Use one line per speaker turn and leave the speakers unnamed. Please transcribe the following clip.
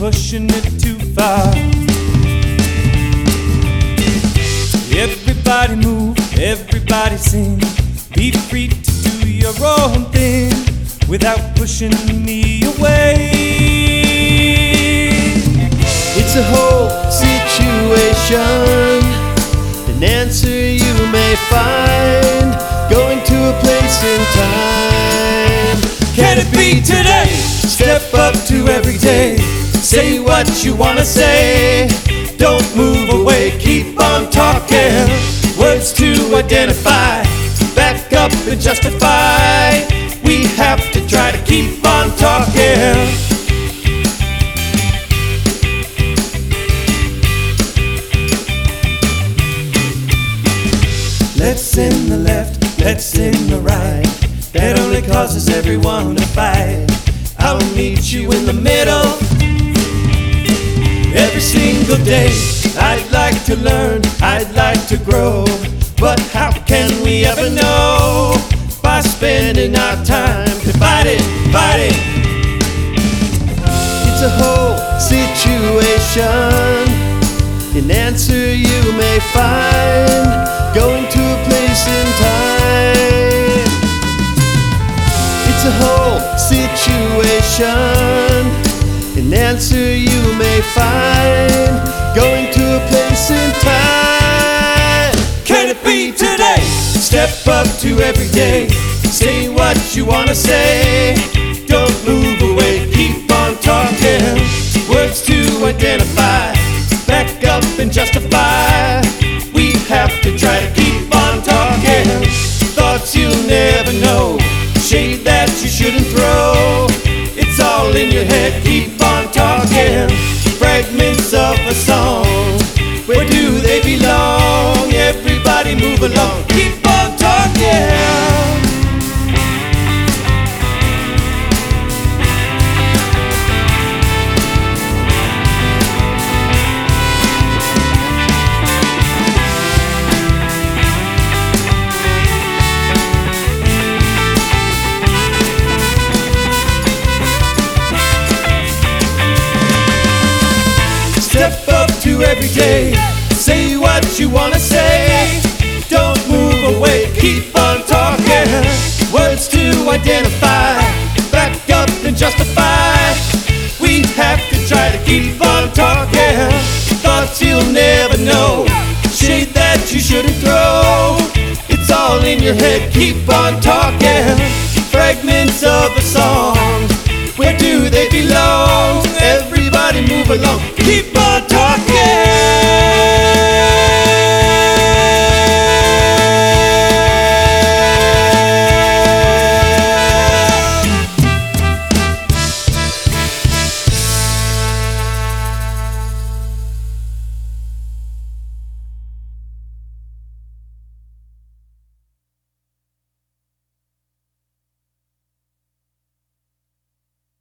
pushing it too far. Everybody move, everybody sing. Be free to do your own thing without pushing me away.
It's a whole situation, an answer you may find going to a place in time.
Can it be today? Step up to every day. Say what you wanna say. Don't move away, keep on talking. Words to identify, back up and justify. We have to try to keep on talking. Let's in the left, let's in the right. That only causes everyone to fight. I'll meet you in the middle. Every single day I'd like to learn, I'd like to grow. But how can we ever know? By spending our time divided, fighting.
It's a whole situation, an answer you may find going to a place in time. It's a whole situation, an answer you may find going to a place in time.
Can it be today? Step up to every day. Say what you wanna say. Don't move away, keep on talking. Words to identify, back up and justify. We have to try to keep on talking. Thoughts you'll never know, shade that you shouldn't throw. It's all in your head, keep on talking. Fragments of a song, where do they belong? Everybody move along, keep on talking. Step up to every day. Say what you wanna say. Don't move away, keep on talking. Words to identify, back up and justify. We have to try to keep on talking. Thoughts you'll never know, shade that you shouldn't throw. It's all in your head, keep on talking. Fragments of a song, where do they belong? Everybody move along, keep on talking.